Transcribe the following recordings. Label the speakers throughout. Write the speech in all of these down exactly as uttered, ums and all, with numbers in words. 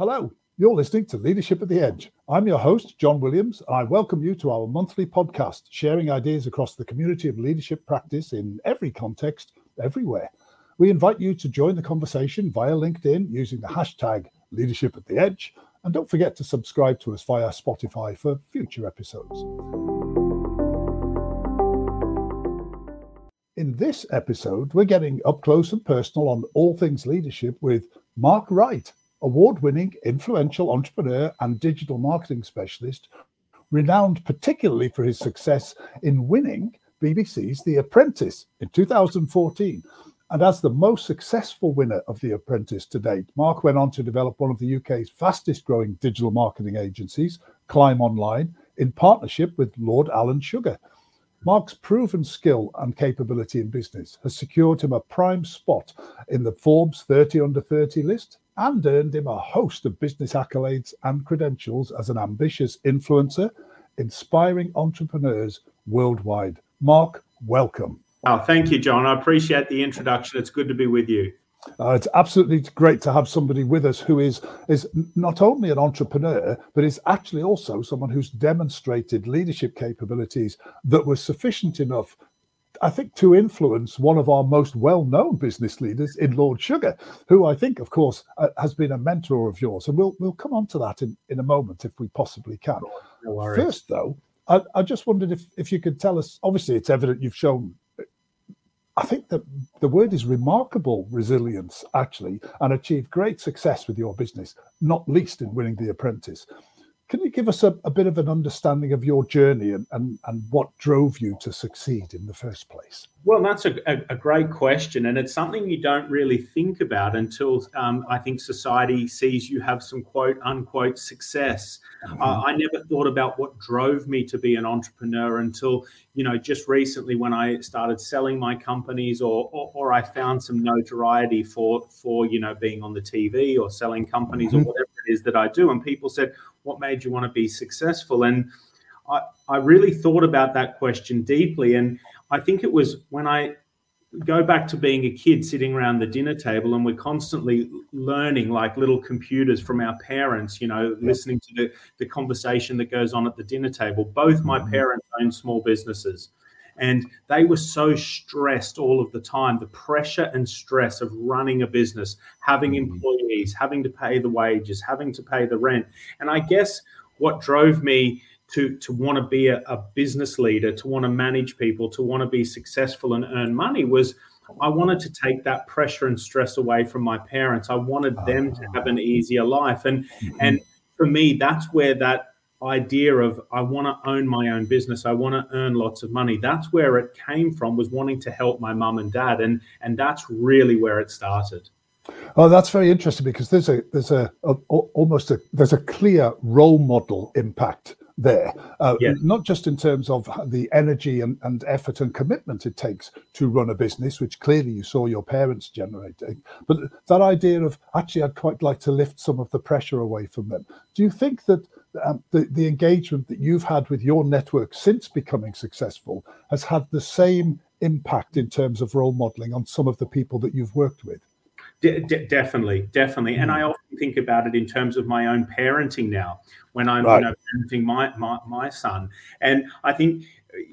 Speaker 1: Hello, you're listening to Leadership at the Edge. I'm your host, John Williams, and I welcome you to our monthly podcast, sharing ideas across the community of leadership practice in every context, everywhere. We invite you to join the conversation via LinkedIn using the hashtag Leadership at the Edge, and don't forget to subscribe to us via Spotify for future episodes. In this episode, we're getting up close and personal on all things leadership with Mark Wright, award-winning influential entrepreneur and digital marketing specialist, renowned particularly for his success in winning B B C's The Apprentice in two thousand fourteen. And as the most successful winner of The Apprentice to date, Mark went on to develop one of the U K's fastest growing digital marketing agencies, Climb Online, in partnership with Lord Alan Sugar. Mark's proven skill and capability in business has secured him a prime spot in the Forbes thirty under thirty list and earned him a host of business accolades and credentials as an ambitious influencer, inspiring entrepreneurs worldwide. Mark, welcome.
Speaker 2: Oh, thank you, John. I appreciate the introduction. It's good to be with you.
Speaker 1: Uh, it's absolutely great to have somebody with us who is is not only an entrepreneur, but is actually also someone who's demonstrated leadership capabilities that were sufficient enough, I think, to influence one of our most well-known business leaders in Lord Sugar, who I think, of course, uh, has been a mentor of yours. And we'll we'll come on to that in, in a moment if we possibly can.
Speaker 2: No worries.
Speaker 1: First, though, I, I just wondered if, if you could tell us, obviously it's evident you've shown, I think that the word is remarkable resilience, actually, and achieved great success with your business, not least in winning The Apprentice. Can you give us a, a bit of an understanding of your journey and, and, and what drove you to succeed in the first place?
Speaker 2: Well, that's a, a, a great question. And it's something you don't really think about until um, I think society sees you have some quote unquote success. Mm-hmm. Uh, I never thought about what drove me to be an entrepreneur until, you know, just recently when I started selling my companies or, or, or I found some notoriety for, for, you know, being on the T V or selling companies mm-hmm. or whatever it is that I do. And people said, what made you want to be successful? And I, I really thought about that question deeply. And I think it was when I go back to being a kid sitting around the dinner table and we're constantly learning like little computers from our parents, you know, yeah. listening to the, the conversation that goes on at the dinner table. Both my parents owned small businesses and they were so stressed all of the time. The pressure and stress of running a business, having employees, having to pay the wages, having to pay the rent. And I guess what drove me to, to want to be a, a business leader, to want to manage people, to want to be successful and earn money was I wanted to take that pressure and stress away from my parents. I wanted them to have an easier life. And, mm-hmm. and for me, that's where that idea of I want to own my own business, I want to earn lots of money, that's where it came from, was wanting to help my mum and dad. And, and that's really where it started.
Speaker 1: Oh, that's very interesting because there's a there's a, a almost a there's a clear role model impact there, uh, yes. not just in terms of the energy and, and effort and commitment it takes to run a business, which clearly you saw your parents generating, but that idea of actually I'd quite like to lift some of the pressure away from them. Do you think that um, the, the engagement that you've had with your network since becoming successful has had the same impact in terms of role modeling on some of the people that you've worked with?
Speaker 2: De- de- definitely, definitely. And I often think about it in terms of my own parenting now, when I'm right. you know, parenting my, my, my son. And I think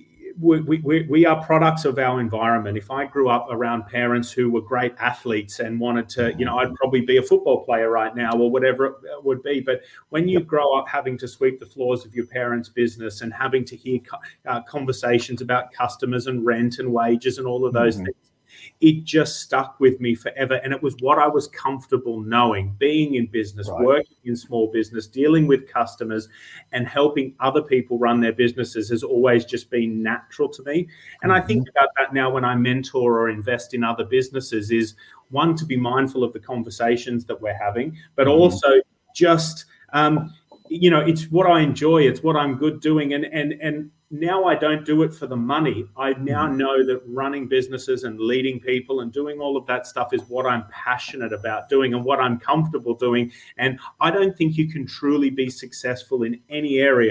Speaker 2: we, we, we are products of our environment. If I grew up around parents who were great athletes and wanted to, you know, I'd probably be a football player right now or whatever it would be. But when you grow up having to sweep the floors of your parents' business and having to hear uh, conversations about customers and rent and wages and all of those mm-hmm. things, it just stuck with me forever. And it was what I was comfortable knowing, being in business, right. working in small business, dealing with customers and helping other people run their businesses has always just been natural to me. And mm-hmm. I think about that now when I mentor or invest in other businesses is one, to be mindful of the conversations that we're having, but mm-hmm. also just, um, you know, it's what I enjoy. It's what I'm good doing. And, and, and, now I don't do it for the money. I now know that running businesses and leading people and doing all of that stuff is what I'm passionate about doing and what I'm comfortable doing. And I don't think you can truly be successful in any area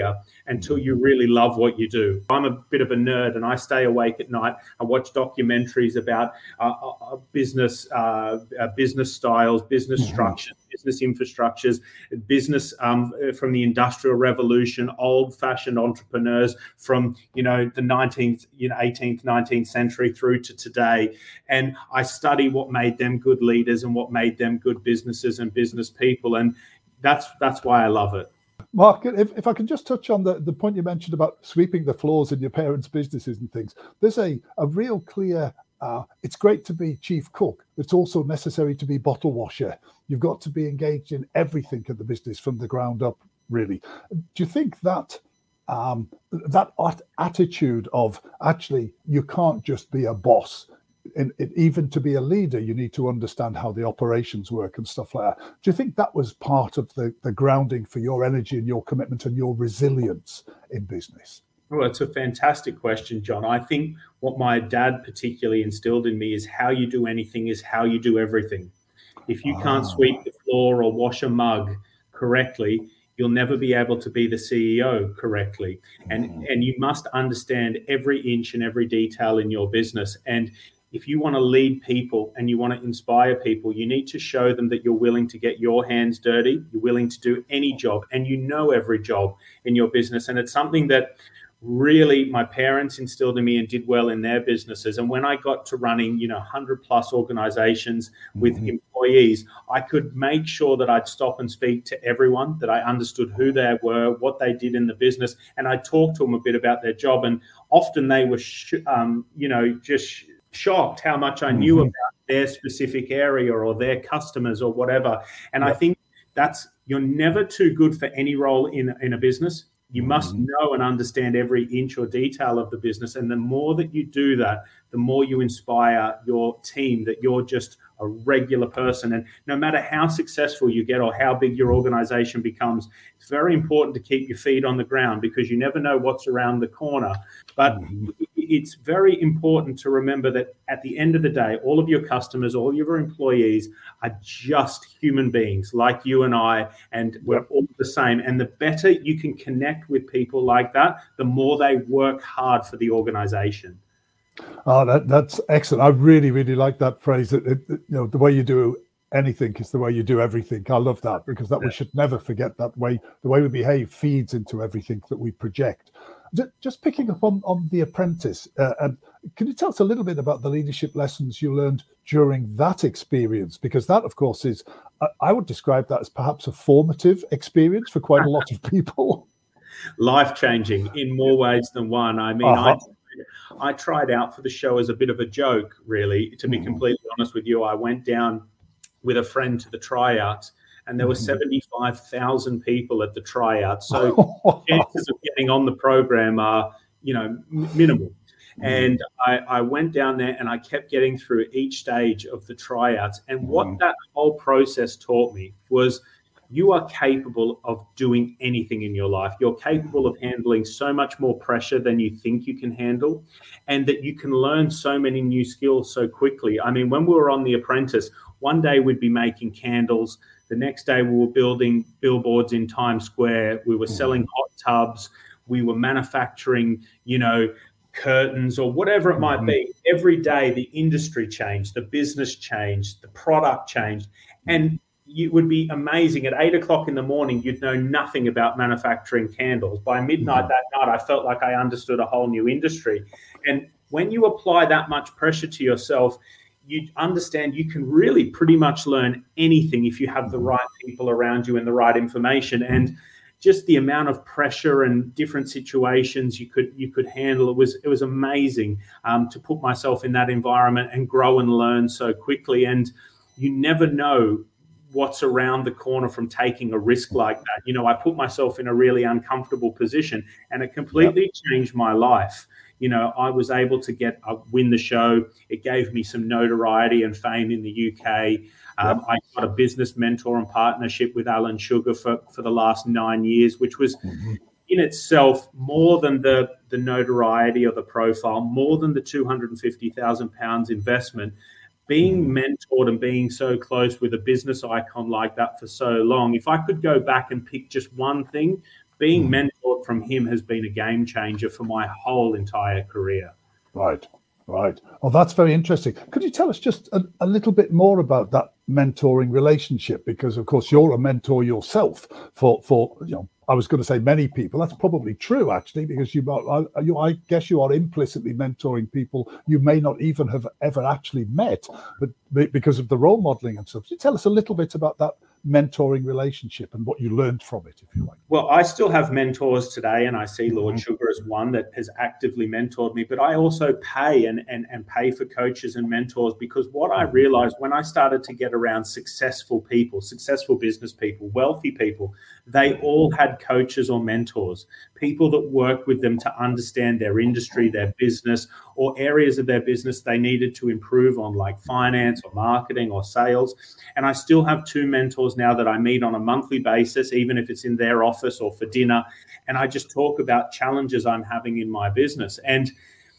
Speaker 2: until you really love what you do. I'm a bit of a nerd, and I stay awake at night. I watch documentaries about uh, uh, business, uh, uh, business styles, business mm-hmm. structures, business infrastructures, business um, from the Industrial Revolution, old-fashioned entrepreneurs from, you know, the nineteenth, you know, eighteenth, nineteenth century through to today. And I study what made them good leaders and what made them good businesses and business people. And that's that's why I love it.
Speaker 1: Mark, if, if I can just touch on the, the point you mentioned about sweeping the floors in your parents' businesses and things, there's a, a real clear, uh, it's great to be chief cook. It's also necessary to be bottle washer. You've got to be engaged in everything in the business from the ground up, really. Do you think that um, that attitude of actually you can't just be a boss, In, in, even to be a leader, you need to understand how the operations work and stuff like that. Do you think that was part of the, the grounding for your energy and your commitment and your resilience in business?
Speaker 2: Well, it's a fantastic question, John. I think what my dad particularly instilled in me is how you do anything is how you do everything. If you ah. can't sweep the floor or wash a mug correctly, you'll never be able to be the C E O correctly. And, mm. and you must understand every inch and every detail in your business. And if you want to lead people and you want to inspire people, you need to show them that you're willing to get your hands dirty, you're willing to do any job, and you know every job in your business. And it's something that really my parents instilled in me and did well in their businesses. And when I got to running, you know, one hundred plus organizations with mm-hmm. employees, I could make sure that I'd stop and speak to everyone, that I understood who they were, what they did in the business, and I talked to them a bit about their job. And often they were, sh- um, you know, just shocked how much I knew mm-hmm. about their specific area or their customers or whatever. And yep. I think that's, you're never too good for any role in, in a business. You mm-hmm. must know and understand every inch or detail of the business. And the more that you do that, the more you inspire your team that you're just a regular person. And no matter how successful you get or how big your organization becomes, it's very important to keep your feet on the ground because you never know what's around the corner. But mm-hmm. it's very important to remember that at the end of the day, all of your customers, all your employees are just human beings like you and I, and we're all the same. And the better you can connect with people like that, the more they work hard for the organization.
Speaker 1: Oh, that, that's excellent. I really, really like that phrase. That it, it, you know, the way you do anything is the way you do everything. I love that because that yeah. we should never forget that way. The way we behave feeds into everything that we project. Just picking up on, on The Apprentice, uh, and can you tell us a little bit about the leadership lessons you learned during that experience? Because that, of course, is, I would describe that as perhaps a formative experience for quite a lot of people.
Speaker 2: Life-changing in more ways than one. I mean, uh-huh. I, I tried out for the show as a bit of a joke, really. To be mm. completely honest with you, I went down with a friend to the tryouts, and there were seventy-five thousand people at the tryout. So chances of getting on the program are, you know, m- minimal. And I, I went down there and I kept getting through each stage of the tryouts. And what that whole process taught me was you are capable of doing anything in your life. You're capable of handling so much more pressure than you think you can handle, and that you can learn so many new skills so quickly. I mean, when we were on The Apprentice, one day we'd be making candles. The next day we were building billboards in Times Square. We were selling hot tubs. We were manufacturing, you know, curtains or whatever it might be. Every day the industry changed, the business changed, the product changed. And it would be amazing. At eight o'clock in the morning, you'd know nothing about manufacturing candles. By midnight mm-hmm. that night, I felt like I understood a whole new industry. And when you apply that much pressure to yourself, you understand you can really pretty much learn anything if you have the right people around you and the right information. And just the amount of pressure and different situations you could you could handle, it was it was amazing um, to put myself in that environment and grow and learn so quickly. And you never know what's around the corner from taking a risk like that. You know, I put myself in a really uncomfortable position and it completely yep. changed my life. You know, I was able to get uh, win the show. It gave me some notoriety and fame in the U K. Um, yep. I got a business mentor and partnership with Alan Sugar for, for the last nine years, which was mm-hmm. in itself more than the, the notoriety or the profile, more than the two hundred fifty thousand pounds investment. Being mentored and being so close with a business icon like that for so long, if I could go back and pick just one thing, being mentored from him has been a game changer for my whole entire career.
Speaker 1: Right, right. Oh, that's very interesting. Could you tell us just a, a little bit more about that mentoring relationship? Because, of course, you're a mentor yourself for, for you know, I was going to say many people. That's probably true, actually, because you, I, you, I guess you are implicitly mentoring people you may not even have ever actually met, but because of the role modeling and stuff. Could you tell us a little bit about that mentoring relationship and what you learned from it, if you like?
Speaker 2: Well, I still have mentors today, and I see Lord mm-hmm. Sugar as one that has actively mentored me, but I also pay and, and, and pay for coaches and mentors, because what I realized when I started to get around successful people, successful business people, wealthy people, they all had coaches or mentors, people that worked with them to understand their industry, their business, or areas of their business they needed to improve on, like finance or marketing or sales. And I still have two mentors now that I meet on a monthly basis, even if it's in their office or for dinner. And I just talk about challenges I'm having in my business. And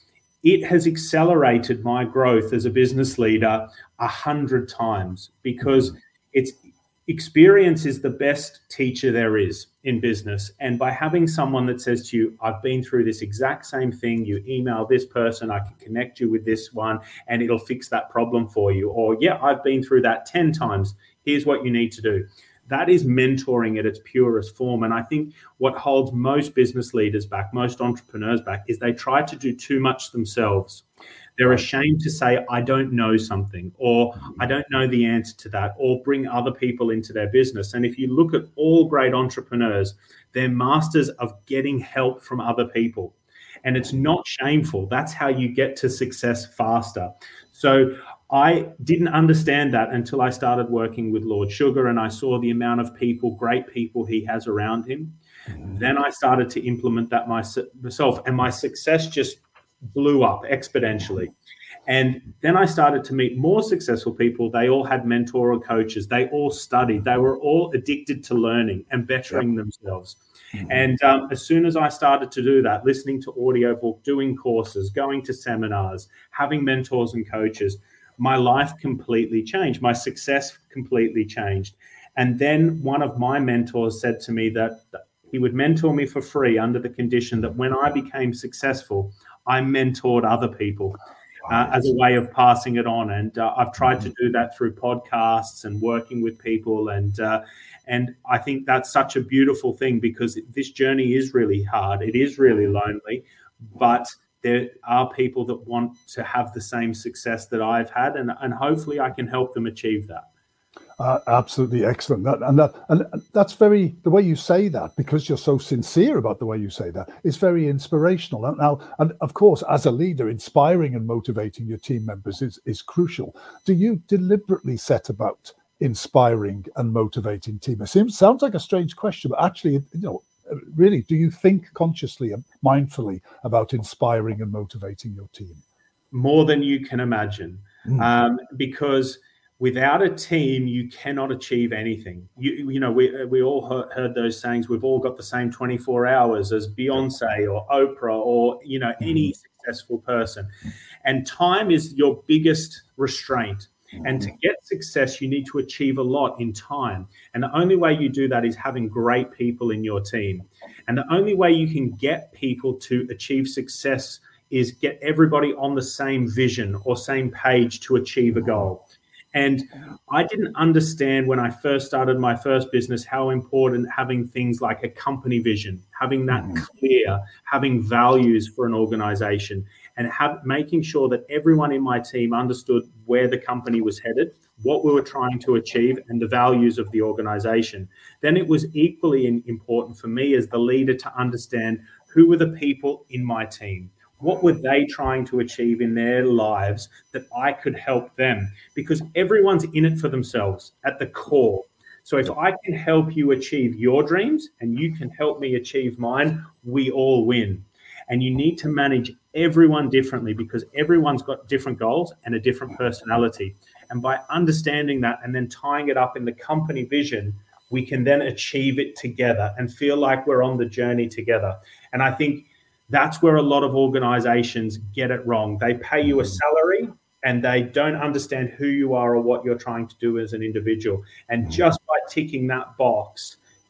Speaker 2: it has accelerated my growth as a business leader a hundred times, because it's experience is the best teacher there is in business. And by having someone that says to you, I've been through this exact same thing, you email this person, I can connect you with this one and it'll fix that problem for you. Or, yeah, I've been through that ten times. Here's what you need to do. That is mentoring at its purest form. And I think what holds most business leaders back, most entrepreneurs back, is they try to do too much themselves. They're ashamed to say, I don't know something, or I don't know the answer to that, or bring other people into their business. And if you look at all great entrepreneurs, they're masters of getting help from other people. And it's not shameful. That's how you get to success faster. So I didn't understand that until I started working with Lord Sugar, and I saw the amount of people, great people he has around him. Mm-hmm. Then I started to implement that myself, and my success just blew up exponentially. And then I started to meet more successful people. They all had mentor or coaches. They all studied. They were all addicted to learning and bettering yep. themselves. Mm-hmm. And um, as soon as I started to do that, listening to audiobook, doing courses, going to seminars, having mentors and coaches, my life completely changed. My success completely changed. And then one of my mentors said to me that he would mentor me for free under the condition that when I became successful, I mentored other people uh, as a way of passing it on. And uh, I've tried to do that through podcasts and working with people. And uh, and I think that's such a beautiful thing, because this journey is really hard. It is really lonely, but there are people that want to have the same success that I've had, and, and hopefully I can help them achieve that.
Speaker 1: Uh, absolutely excellent. That, and that, and that's very, the way you say that, because you're so sincere about the way you say that, is very inspirational. And now, and of course, as a leader, inspiring and motivating your team members is, is crucial. Do you deliberately set about inspiring and motivating team members? It sounds like a strange question, but actually, you know, really, do you think consciously and mindfully about inspiring and motivating your team?
Speaker 2: More than you can imagine, mm. um, because without a team, you cannot achieve anything. You, you know, we we all heard, heard those sayings. We've all got the same twenty-four hours as Beyonce or Oprah or, you know, any successful person. And time is your biggest restraint. And to get success, you need to achieve a lot in time. And the only way you do that is having great people in your team. And the only way you can get people to achieve success is get everybody on the same vision or same page to achieve a goal. And I didn't understand when I first started my first business how important having things like a company vision, having that clear, having values for an organization, and have, making sure that everyone in my team understood where the company was headed, what we were trying to achieve, and the values of the organization. Then it was equally important for me as the leader to understand who were the people in my team. What were they trying to achieve in their lives that I could help them? Because everyone's in it for themselves at the core. So if I can help you achieve your dreams and you can help me achieve mine, we all win. And you need to manage everyone differently, because everyone's got different goals and a different personality. And by understanding that and then tying it up in the company vision, we can then achieve it together and feel like we're on the journey together. And I think that's where a lot of organizations get it wrong. They pay you a salary and they don't understand who you are or what you're trying to do as an individual. And just by ticking that box,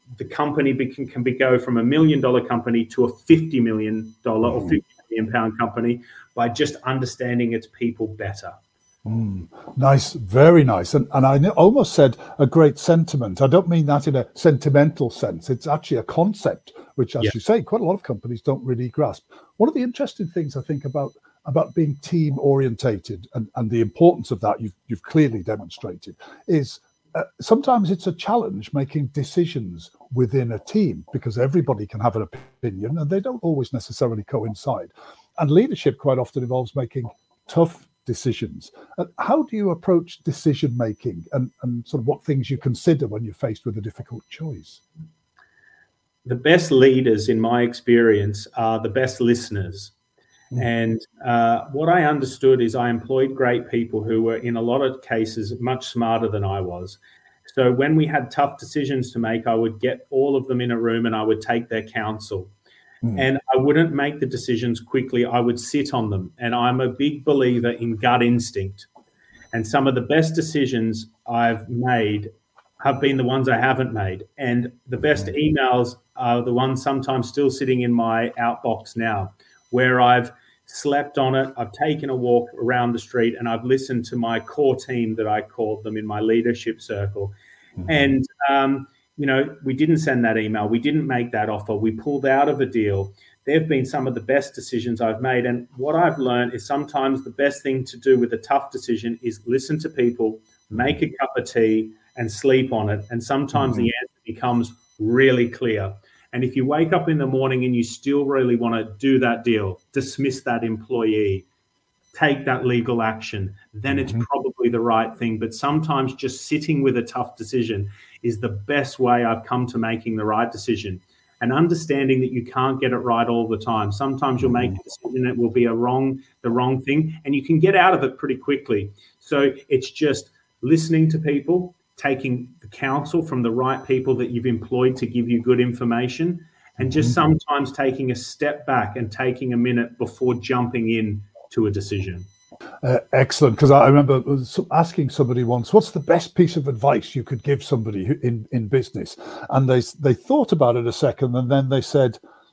Speaker 2: the company can, can be go from a million dollar company to a fifty million dollar or fifty million pound company by just understanding its people better.
Speaker 1: Mm, nice, very nice. And, and I almost said a great sentiment. I don't mean that in a sentimental sense. It's actually a concept, which, as yeah. you say, quite a lot of companies don't really grasp. One of the interesting things I think about about being team orientated and, and the importance of that you've, you've clearly demonstrated is uh, sometimes it's a challenge making decisions within a team because everybody can have an opinion and they don't always necessarily coincide. And leadership quite often involves making tough decisions. Uh, how do you approach decision making and, and sort of what things you consider when you're faced with a difficult choice?
Speaker 2: The best leaders, in my experience, are the best listeners. Mm. And uh, what I understood is I employed great people who were, in a lot of cases, much smarter than I was. So when we had tough decisions to make, I would get all of them in a room and I would take their counsel. Mm. And I wouldn't make the decisions quickly. I would sit on them. And I'm a big believer in gut instinct. And some of the best decisions I've made have been the ones I haven't made. And the best emails are the ones sometimes still sitting in my outbox now, where I've slept on it, I've taken a walk around the street, and I've listened to my core team that I called them in my leadership circle. Mm-hmm. And, um, you know, we didn't send that email. We didn't make that offer. We pulled out of a deal. They've been some of the best decisions I've made. And what I've learned is sometimes the best thing to do with a tough decision is listen to people, make a cup of tea, and sleep on it. And sometimes mm-hmm. the answer becomes really clear. And if you wake up in the morning and you still really want to do that deal, dismiss that employee, take that legal action, then mm-hmm. it's probably the right thing. But sometimes just sitting with a tough decision is the best way I've come to making the right decision. And understanding that you can't get it right all the time. Sometimes you'll make a decision, it will be a wrong, the wrong thing, and you can get out of it pretty quickly. So it's just listening to people, taking the counsel from the right people that you've employed to give you good information, and just mm-hmm. sometimes taking a step back and taking a minute before jumping in to a decision.
Speaker 1: Uh, excellent, because I remember asking somebody once, what's the best piece of advice you could give somebody who, in, in business? And they they thought about it a second, and then they said,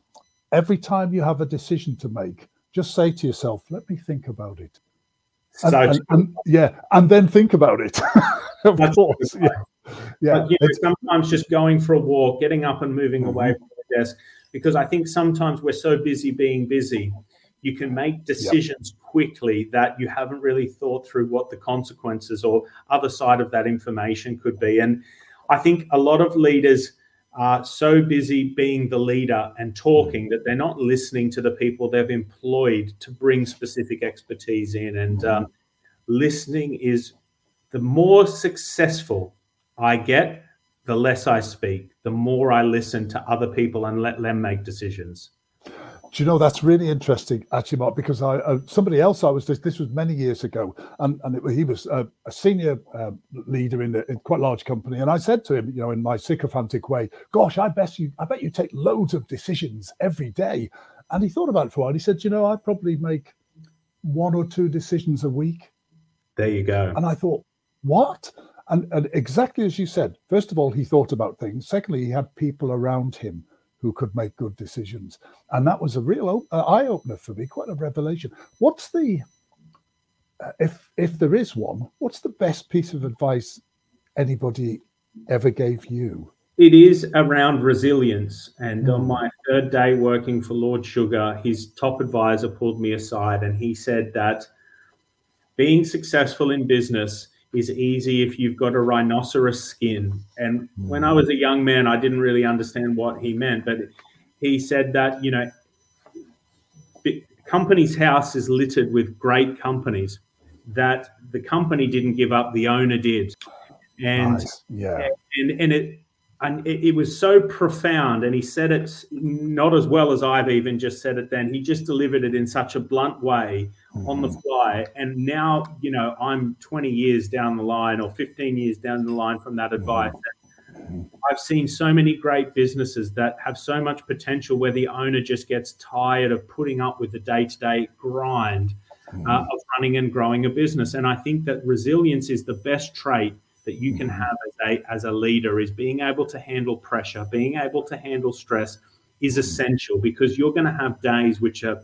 Speaker 1: every time you have a decision to make, just say to yourself, let me think about it. And, so, and, and, yeah, and then think about it. Of course, yeah. yeah.
Speaker 2: But, you know, sometimes just going for a walk, getting up and moving mm-hmm. away from the desk, because I think sometimes we're so busy being busy, you can make decisions yep. quickly that you haven't really thought through what the consequences or other side of that information could be. And I think a lot of leaders are so busy being the leader and talking that they're not listening to the people they've employed to bring specific expertise in. And um, listening is, the more successful I get, the less I speak, the more I listen to other people and let them make decisions.
Speaker 1: Do you know, that's really interesting, actually, Mark, because I uh, somebody else I was, this, this was many years ago, and, and it, he was uh, a senior uh, leader in a in quite a large company. And I said to him, you know, in my sycophantic way, gosh, I bet you, I bet you take loads of decisions every day. And he thought about it for a while. He said, you know, I probably make one or two decisions a week.
Speaker 2: There you go.
Speaker 1: And I thought, what? And, and exactly as you said, first of all, he thought about things. Secondly, he had people around him who could make good decisions. And that was a real uh, eye-opener for me, quite a revelation. What's the, uh, if if there is one, what's the best piece of advice anybody ever gave you?
Speaker 2: It is around resilience. And mm. on my third day working for Lord Sugar, his top advisor pulled me aside and he said that being successful in business is easy if you've got a rhinoceros skin. And mm. when I was a young man, I didn't really understand what he meant, but he said that, you know, company's house is littered with great companies, that the company didn't give up, the owner did. And
Speaker 1: nice. yeah,
Speaker 2: and, and it and it, it was so profound, and he said it not as well as I've even just said it then. He just delivered it in such a blunt way mm-hmm. on the fly. And now, you know, I'm twenty years down the line or fifteen years down the line from that advice. Mm-hmm. I've seen so many great businesses that have so much potential where the owner just gets tired of putting up with the day-to-day grind mm-hmm. uh, of running and growing a business. And I think that resilience is the best trait that you can have as a, as a leader is being able to handle pressure, being able to handle stress is essential, because you're going to have days which are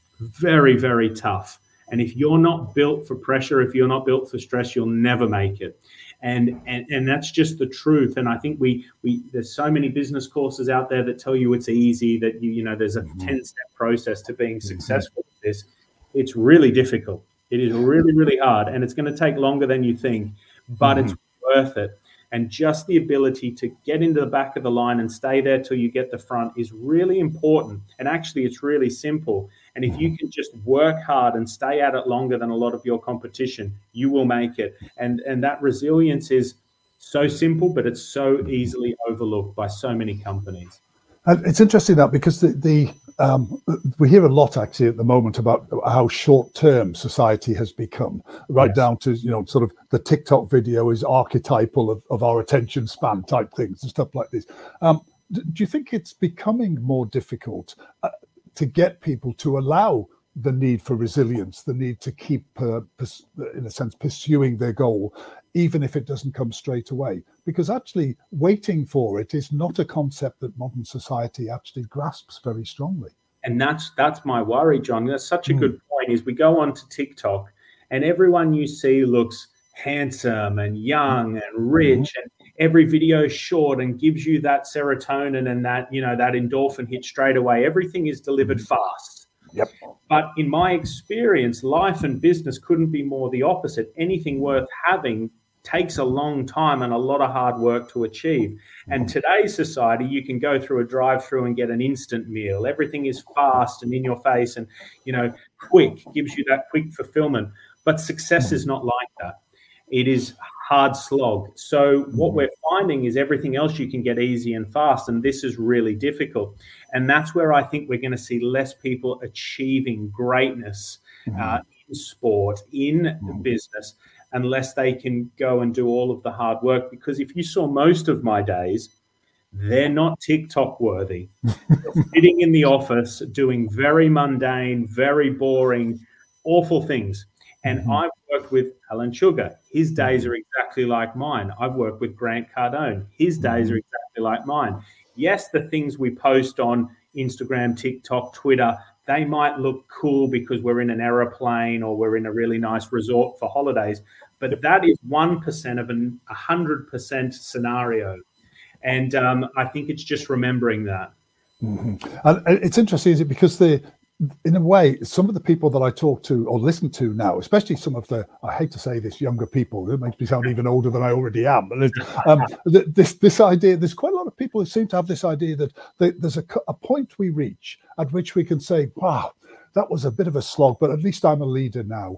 Speaker 2: very, very tough. And if you're not built for pressure, if you're not built for stress, you'll never make it. And and and that's just the truth. And I think we we there's so many business courses out there that tell you it's easy, that you you know there's a ten-step process to being successful with this. It's really difficult. It is really, really hard, and it's going to take longer than you think, but mm-hmm. it's worth it. And just the ability to get into the back of the line and stay there till you get the front is really important. And actually, it's really simple. And if you can just work hard and stay at it longer than a lot of your competition, you will make it. And and that resilience is so simple, but it's so easily overlooked by so many companies.
Speaker 1: And it's interesting that because the, the um, we hear a lot actually at the moment about how short-term society has become, right yes. down to, you know, sort of the TikTok video is archetypal of, of our attention span type things and stuff like this. Um, do you think it's becoming more difficult uh, to get people to allow the need for resilience, the need to keep, uh, pers- in a sense, pursuing their goal, even if it doesn't come straight away? Because actually waiting for it is not a concept that modern society actually grasps very strongly.
Speaker 2: And that's that's my worry, John. That's such a mm. good point, is we go onto TikTok and everyone you see looks handsome and young and rich, mm-hmm. and every video is short and gives you that serotonin and that, you know, that endorphin hit straight away. Everything is delivered mm-hmm. fast.
Speaker 1: Yep.
Speaker 2: But in my experience, life and business couldn't be more the opposite. Anything worth having takes a long time and a lot of hard work to achieve. And today's society, you can go through a drive-through and get an instant meal. Everything is fast and in your face and, you know, quick, gives you that quick fulfillment. But success is not like that. It is hard slog. So what we're finding is everything else you can get easy and fast, and this is really difficult. And that's where I think we're going to see less people achieving greatness uh, in sport, in business, unless they can go and do all of the hard work. Because if you saw most of my days, they're not TikTok worthy. They're sitting in the office doing very mundane, very boring, awful things. And mm-hmm. I've worked with Alan Sugar. His days are exactly like mine. I've worked with Grant Cardone. His days are exactly like mine. Yes, the things we post on Instagram, TikTok, Twitter, they might look cool because we're in an aeroplane or we're in a really nice resort for holidays, but that is one percent of an one hundred percent scenario. And um, I think it's just remembering that.
Speaker 1: Mm-hmm. And it's interesting, is it, because the in a way, some of the people that I talk to or listen to now, especially some of the, I hate to say this, younger people, it makes me sound even older than I already am. But um, this this idea, there's quite a lot of people who seem to have this idea that they, there's a, a point we reach at which we can say, wow, that was a bit of a slog, but at least I'm a leader now.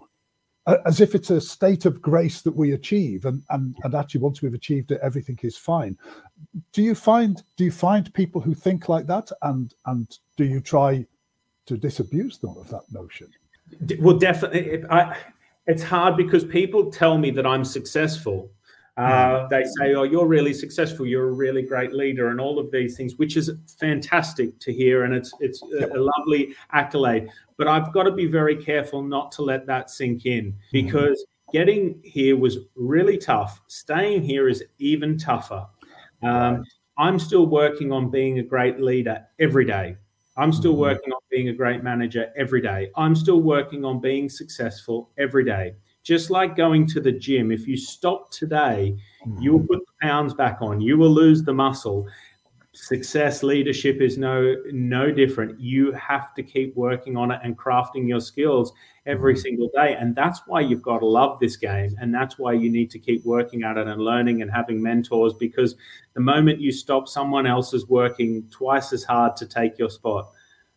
Speaker 1: As if it's a state of grace that we achieve, and, and, and actually once we've achieved it, everything is fine. Do you find do you find people who think like that, and and do you try to disabuse them of that notion?
Speaker 2: Well, definitely. I, it's hard because people tell me that I'm successful. Uh, they say, oh, you're really successful. You're a really great leader and all of these things, which is fantastic to hear. And it's it's a, a lovely accolade. But I've got to be very careful not to let that sink in, because getting here was really tough. Staying here is even tougher. Um, I'm still working on being a great leader every day. I'm still working on being a great manager every day. I'm still working on being successful every day. Just like going to the gym, if you stop today, you will put the pounds back on. You will lose the muscle. Success, leadership is no no different. You have to keep working on it and crafting your skills every single day. And that's why you've got to love this game. And that's why you need to keep working at it and learning and having mentors, because the moment you stop, someone else is working twice as hard to take your spot.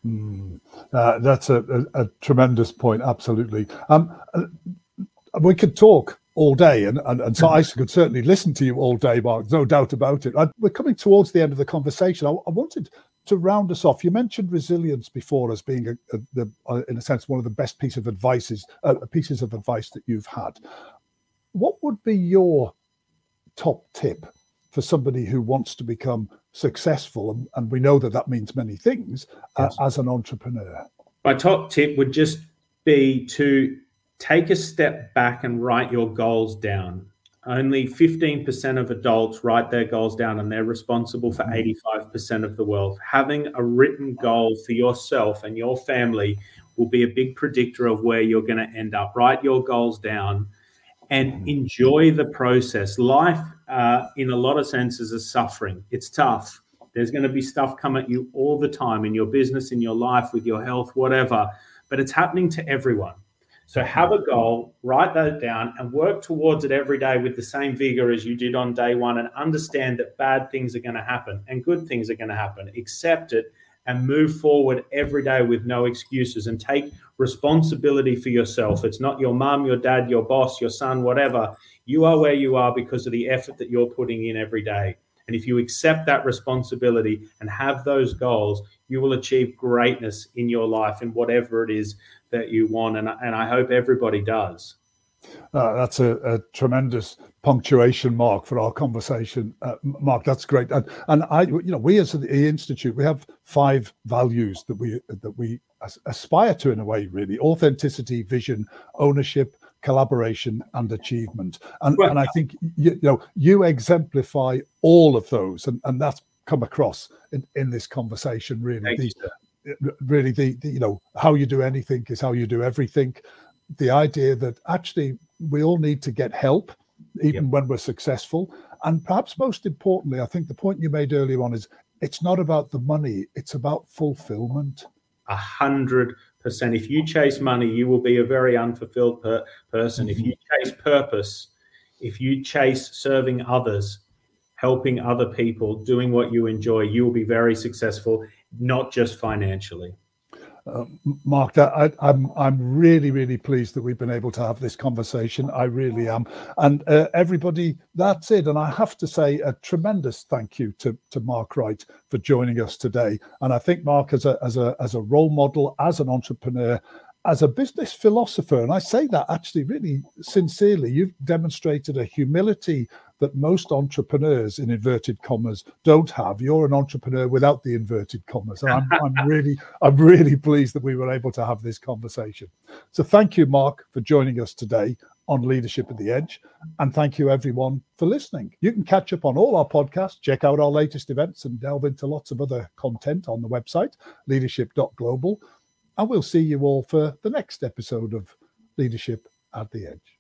Speaker 1: Mm, uh, that's a, a, a tremendous point. Absolutely. Um, uh, we could talk all day, and, and, and so I could certainly listen to you all day, Mark, no doubt about it. I, we're coming towards the end of the conversation. I, I wanted to round us off. You mentioned resilience before as being, a, a, the, uh, in a sense, one of the best piece of advices, uh, pieces of advice that you've had. What would be your top tip for somebody who wants to become successful? And, and we know that that means many things uh, yes. as an entrepreneur.
Speaker 2: My top tip would just be to take a step back and write your goals down. only fifteen percent of adults write their goals down, and they're responsible for eighty-five percent of the wealth. Having a written goal for yourself and your family will be a big predictor of where you're going to end up. Write your goals down and enjoy the process. Life, uh, in a lot of senses, is suffering. It's tough. There's going to be stuff come at you all the time in your business, in your life, with your health, whatever, but it's happening to everyone. So have a goal, write that down, and work towards it every day with the same vigor as you did on day one, and understand that bad things are going to happen and good things are going to happen. Accept it and move forward every day with no excuses, and take responsibility for yourself. It's not your mum, your dad, your boss, your son, whatever. You are where you are because of the effort that you're putting in every day. And if you accept that responsibility and have those goals, you will achieve greatness in your life in whatever it is that you want. And, and I hope everybody does.
Speaker 1: Uh, that's a, a tremendous punctuation mark for our conversation, uh, Mark. That's great. And, and I, you know, we as the Institute, we have five values that we that we aspire to, in a way, really: authenticity, vision, ownership, collaboration, and achievement. And, well, and I think you, you know you exemplify all of those, and, and that's come across in, in this conversation. Really, the,
Speaker 2: you,
Speaker 1: really, the, the you know how you do anything is how you do everything. The idea that actually we all need to get help, even yep. when we're successful. And perhaps most importantly, I think the point you made earlier on is it's not about the money, it's about fulfillment.
Speaker 2: A hundred percent. If you chase money, you will be a very unfulfilled per- person. Mm-hmm. If you chase purpose, if you chase serving others, helping other people, doing what you enjoy, you will be very successful, not just financially.
Speaker 1: Uh, Mark, that I, I'm I'm really really pleased that we've been able to have this conversation. I really am, and uh, everybody, that's it. And I have to say a tremendous thank you to to Mark Wright for joining us today. And I think Mark, as a as a as a role model, as an entrepreneur, as a business philosopher, and I say that actually really sincerely, you've demonstrated a humility that most entrepreneurs, in inverted commas, don't have. You're an entrepreneur without the inverted commas. And I'm, I'm really, I'm really pleased that we were able to have this conversation. So thank you, Mark, for joining us today on Leadership at the Edge. And thank you, everyone, for listening. You can catch up on all our podcasts, check out our latest events, and delve into lots of other content on the website, leadership dot global. And we'll see you all for the next episode of Leadership at the Edge.